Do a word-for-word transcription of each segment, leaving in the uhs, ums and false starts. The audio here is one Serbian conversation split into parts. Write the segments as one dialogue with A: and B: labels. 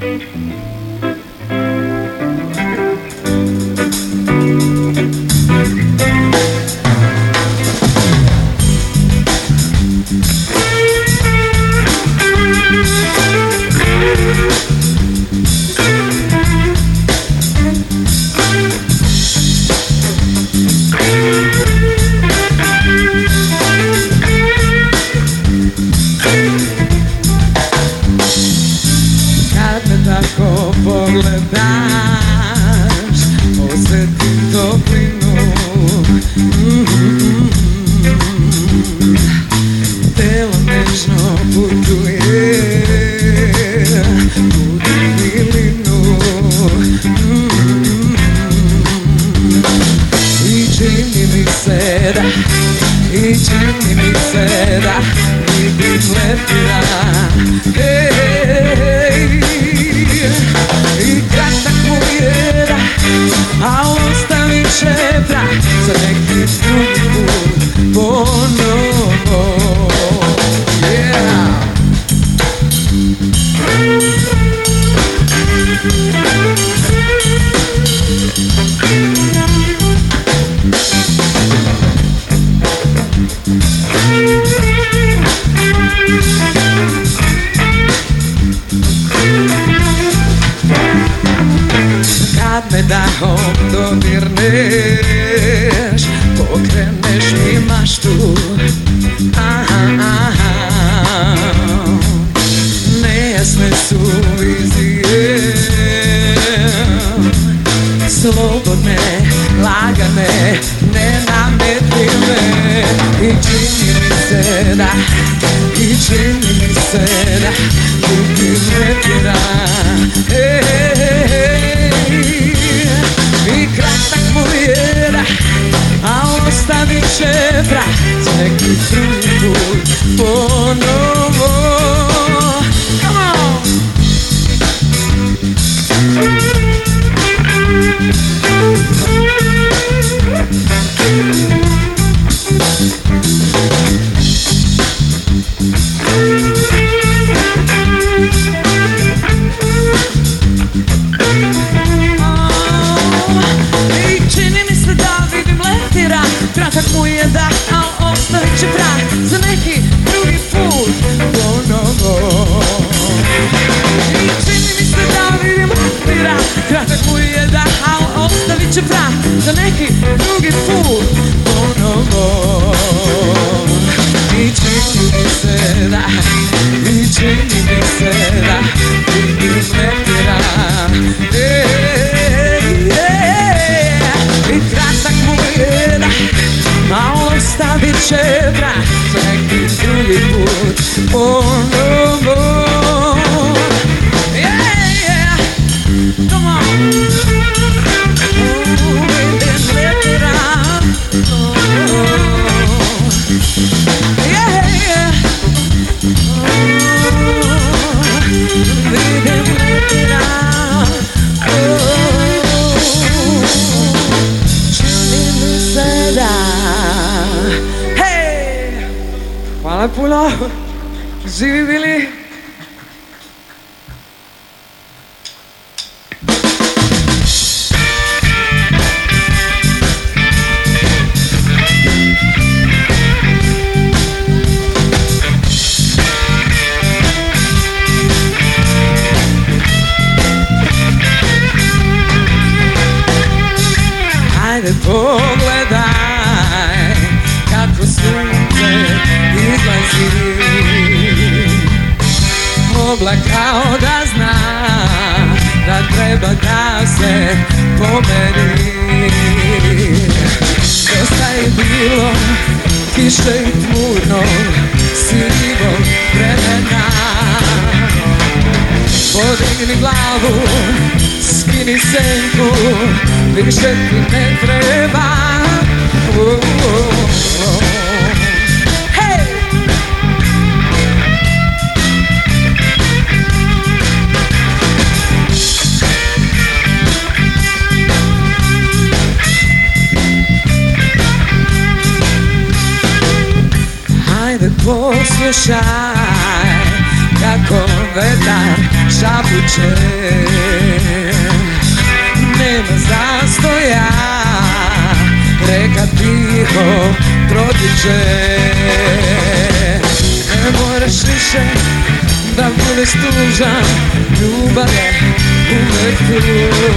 A: Poslušaj kako vetar šapuće. Nema zastoja, reka tiho protiče. Ne moraš više da budeš tužan, ljubav je uvek tu.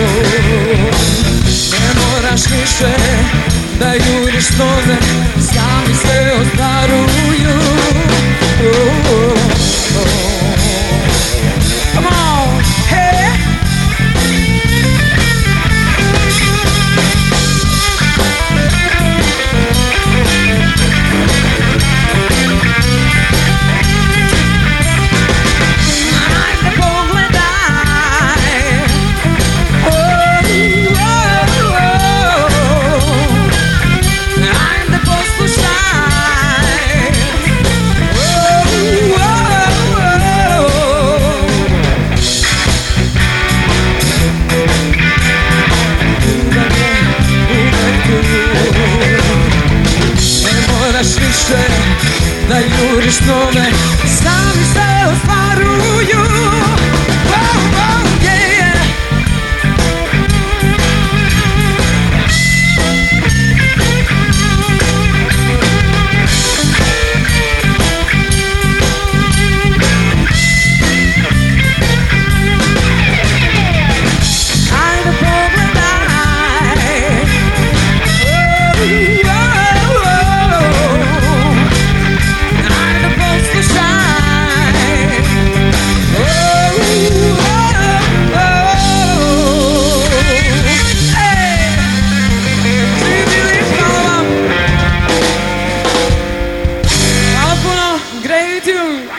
A: Ne moraš više da juriš snove, sami sve ostvaruju. Oh, oh, oh. Come on, hey! Da juriš snove, sami se ostvaruju. Oh, oh, yeah, yeah. Ajde pogledaj. Oh, oh, oh. Ajde poslušaj. Oh, oh, oh. Ej, živili hvala vam. Hvala puno, great tune.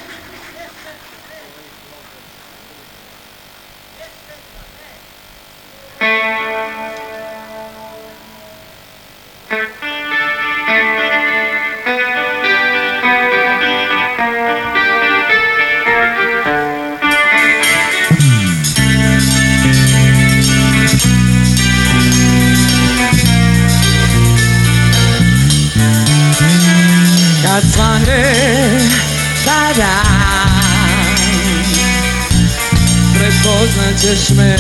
A: Kad svane taj dan, prepoznat ćeš me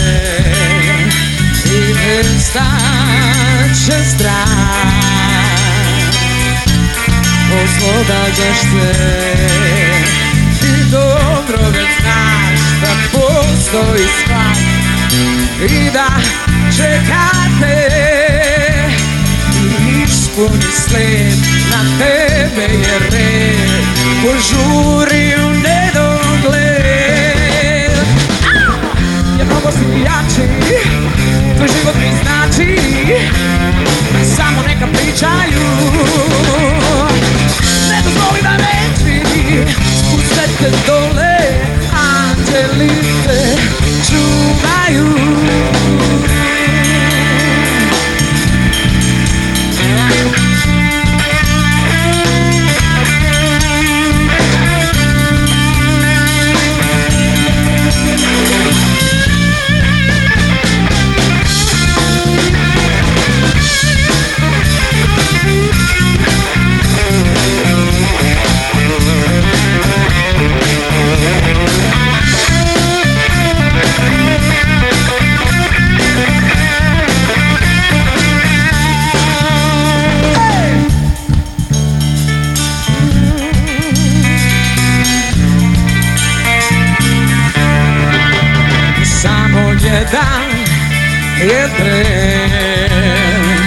A: i nestat će strah. Oslobađaš se i dobro već znaš da postoji spas i da čekate. Ispuni sled, na tebe je red, požuri u nedogled. Jer mnogo si jači, tvoj život mi znači, samo neka pričaju. Ne dozvoli da reči, spuste te dole, anđeli te čuvaju. Dan je tren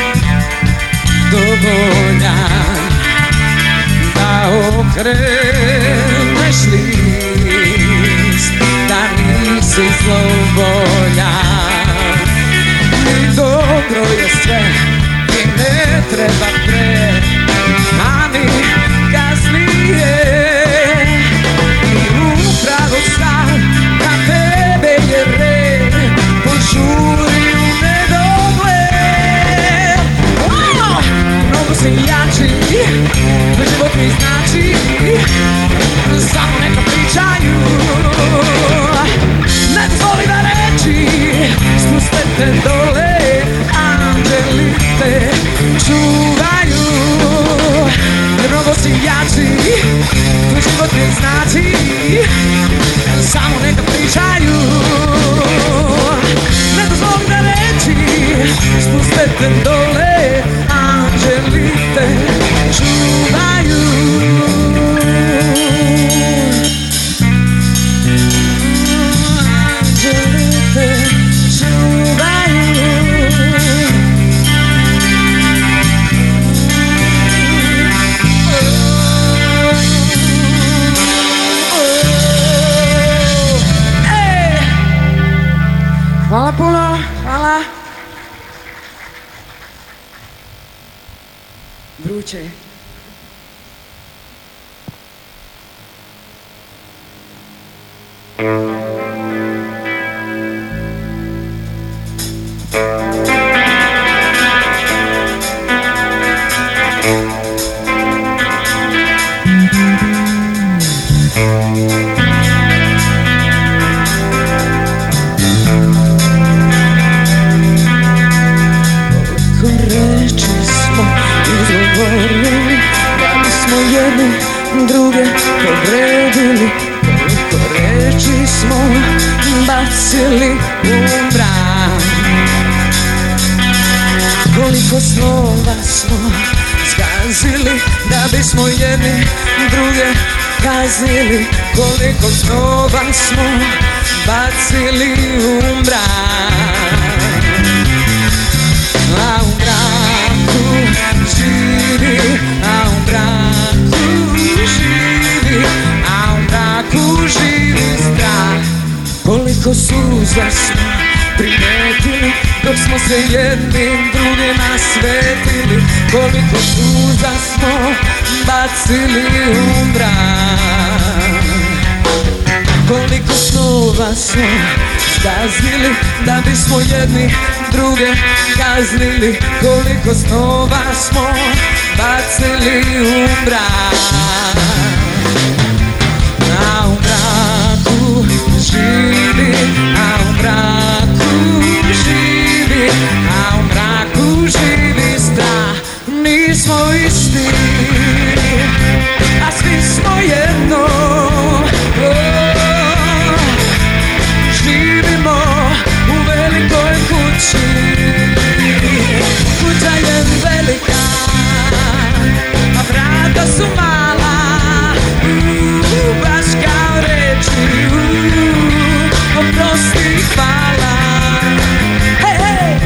A: dovoljan da okreneš list, da nisi zlovoljan. I dobro je sve i ne treba pre, ani kasnije. I upravo sad na tebe je red, požuri u nedogled. Oh, mnogo si jači, tvoj život mi znači, samo neka vruće.
B: Druge povredili, koliko reči smo bacili u mrak, koliko snova smo zgazili da bismo jedni druge kaznili, koliko snova smo bacili u mrak. A u mraku živi, a u mraku živi, a u mraku živi strah. Koliko suza smo primetili dok smo se jednim drugima svetili, koliko suza smo bacili u mrak, koliko snova smo zgazili da bismo jedni druge kaznili, koliko snova smo bacili u mrak. A u mraku živi, a u mraku živi, a u mraku živi strah. Nismo isti, a svi smo jedno. Oh, živimo u velikoj kući, kuća je velika, a vrata su mala, uh, baš kao reči, uh, oprosti, hvala. Hej, hej!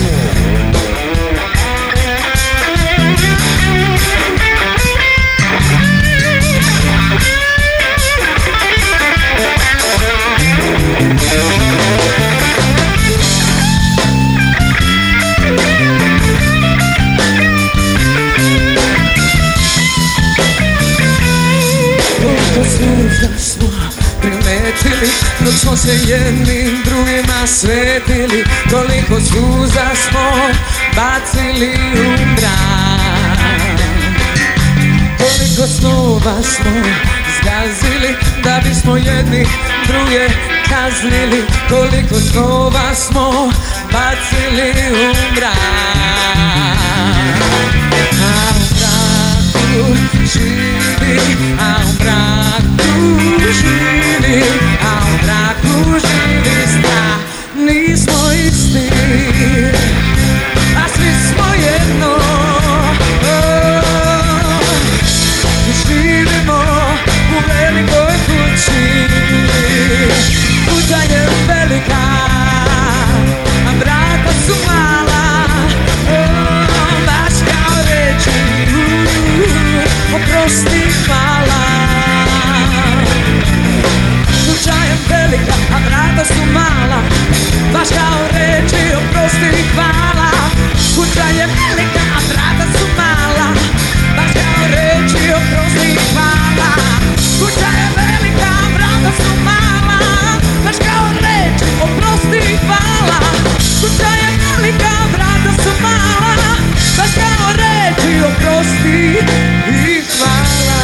B: Koliko suza smo primetili dok smo se jednim drugima svetili, koliko suza smo bacili u mrak, koliko snova smo zgazili da bismo jedni druge kaznili, koliko snova smo bacili u mrak. A u mraku živi, a u mraku živi, a u mraku živi strah. Nismo isti, a svi smo jedno. Oh, živimo u velikoj kući, kuća je velika, a vrata su mala, oh, baš kao reči, uh, oprosti, hvala. Kuća je velika, a vrata su mala, baš kao reči, oprosti, hvala. Kuća je velika, a vrata su mala, baš kao reči, oprosti, hvala. Kuća je velika, a vrata su mala, baš kao reči, oprosti, hvala. Kuća je velika, a vrata su mala, baš kao reči, oprosti i hvala.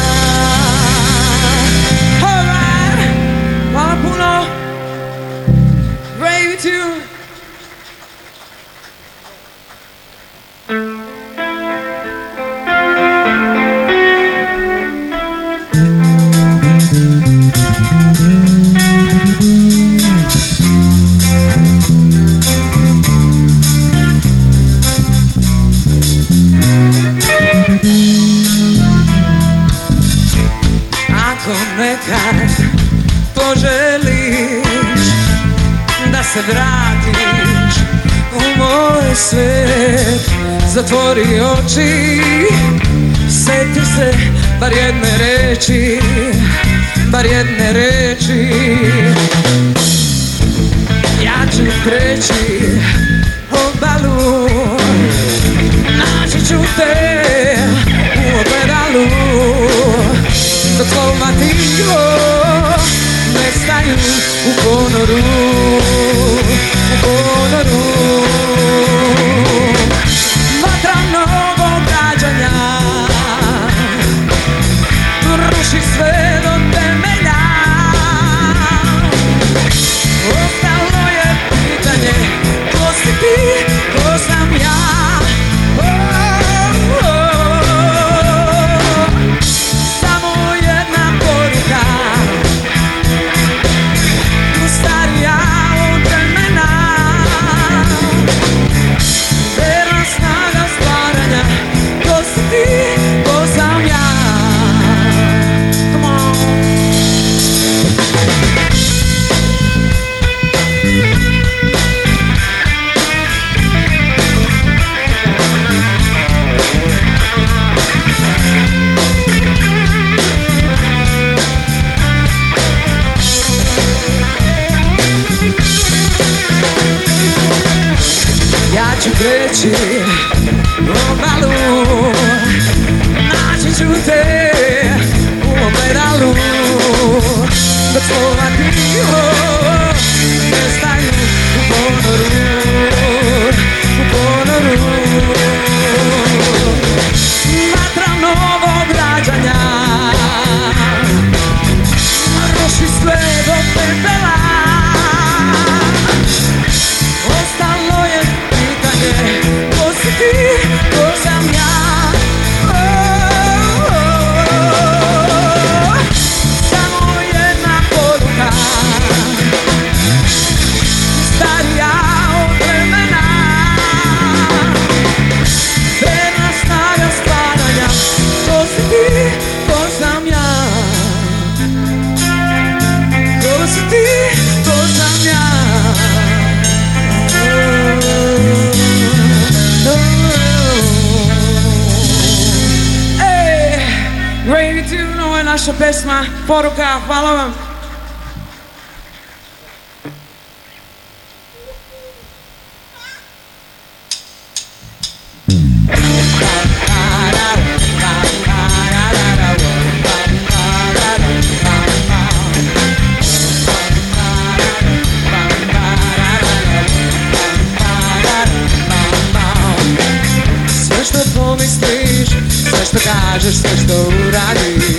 B: Alright, hvala puno. Brave tune. Ako nekad poželiš da se vratiš u moj svet, zatvori oči, sjeti se bar jedne reči, bar jedne reči. Ja ću preći obalu, naći ću te
A: dok slova tiho nestaju u ponoru, u ponoru. Vatra novog rađanja ruši sve do temelja. Ostalo je pitanje, ko si ti, ko sam ja. Oh, oh, oh. Samo jedna poruka, starija od vremena, verna snaga stvaranja. Ko si ti, ko sam ja. Come on. Ja ću preći obalu, naći ću te u ogledalu, dok slova tiho nestaju u ponoru, u ponoru. Vatra novog rađanja ruši sve do pepela. Ostalo je pitanje, ko si ti, ko sam ja. Oh, oh, oh. Samo jedna poruka, starija od vremena, verna snaga stvaranja. Ko si ti, ko sam ja. Ko si ti, ko sam ja. Rainy Tune, ovo je naša pesma, poruka, hvala vam. Sve što pomisliš, sve što kažeš, sve što uradiš,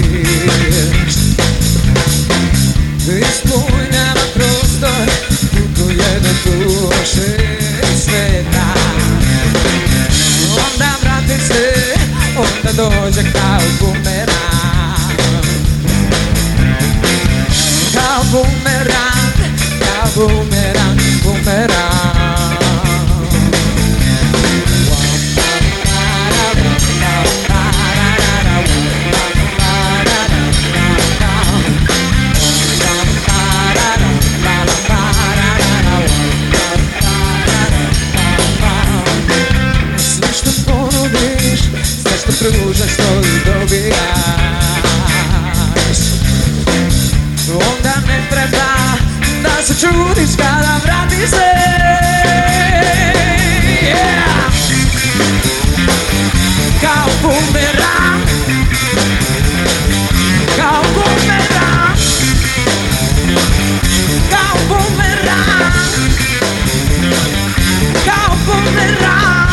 A: ispunjava prostor, putuje do duše sveta. Onda vrati se, onda dođe kao bumerang, kao bumerang, kao bumerang, bumerang. Pružaš to i dobijaš. Onda ne treba da se čudiš kada vrati se. Yeah. Kao bumerang, kao bumerang, kao bumerang, kao bumerang.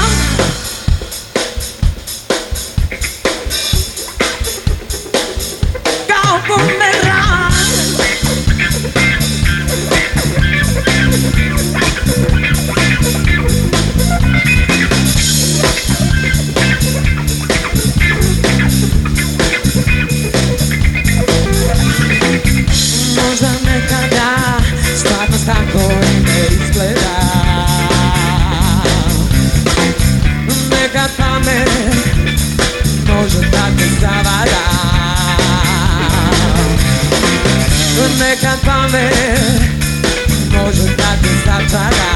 A: Možda nekada stvarnost tako i ne izgleda. Neka pamet može da te zavara. Neka pamet može da te zatvara.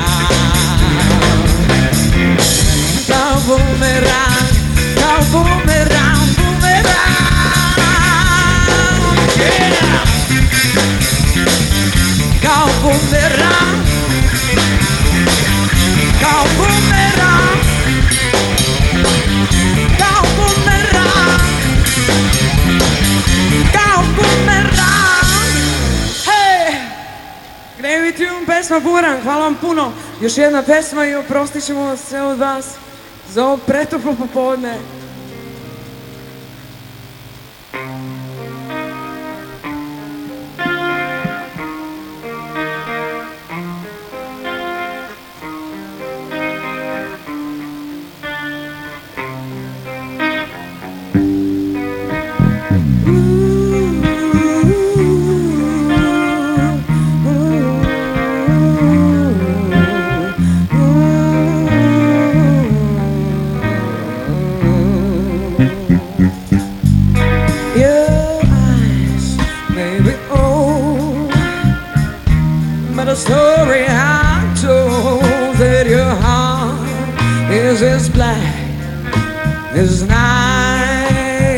A: Kao bumerang, kao bumerang, bumerang. Yeah. Kao bumerang, kao bumerang, kao bumerang.
B: Heavy Tune, pesma Buran, hvala vam puno. Još jedna pesma i oprostit ćemo se od vas za ovo pretoplo popodne.
A: The story I told, that your heart is as black as night.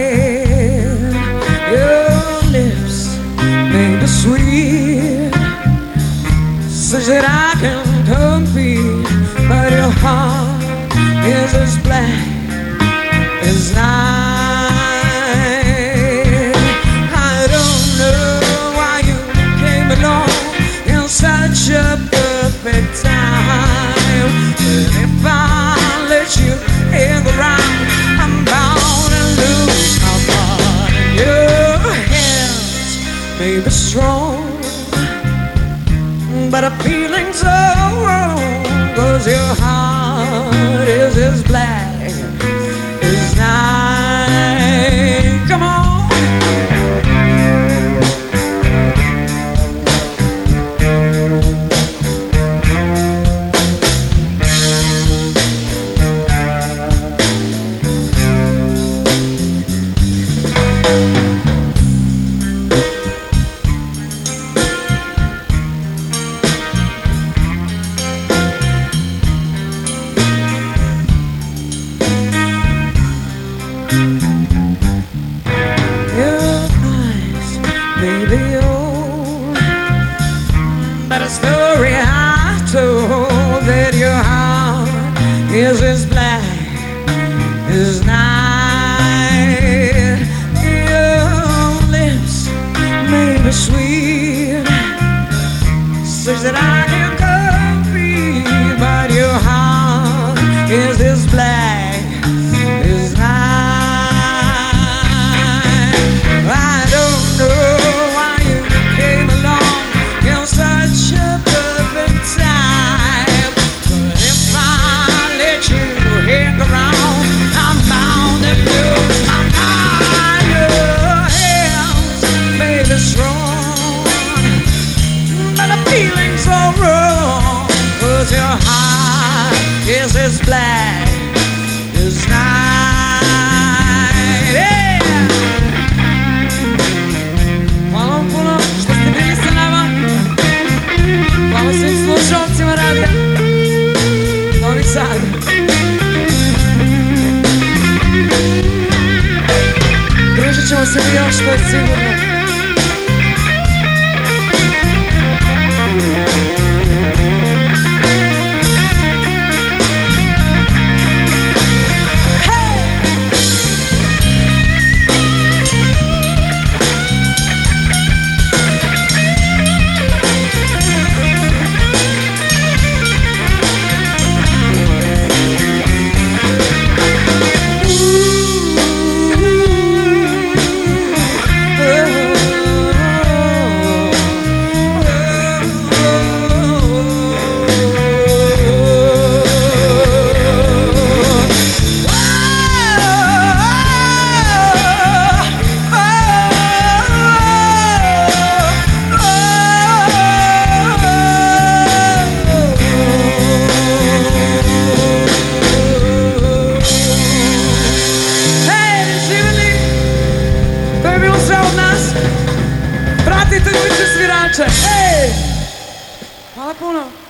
A: Your lips may be sweet, such that I can compete, but your heart is as black as night. I don't know why you came along such a perfect time, but if I let you hang around, I'm bound to lose my heart. And your hands may be strong, but a feeling so wrong, 'cause your heart is as black as night. Come on. But a story I told, that your heart is as black as night. Your lips may be sweet, such that I can compete, but your heart is as black as night. I don't know why you came along in such a perfect time, but if I let you hang around, I'm bound to lose my mind. Your hands may be strong, but the feeling's so wrong, 'cause your heart is as black as night. Yeah. Hvala vam puno što ste bili sa nama. Hvala svim slušalcima radija Novi Sad. Družit ćemo se mi još, to je sigurno. Pratite ljuče svirače. Ej! Hvala puno.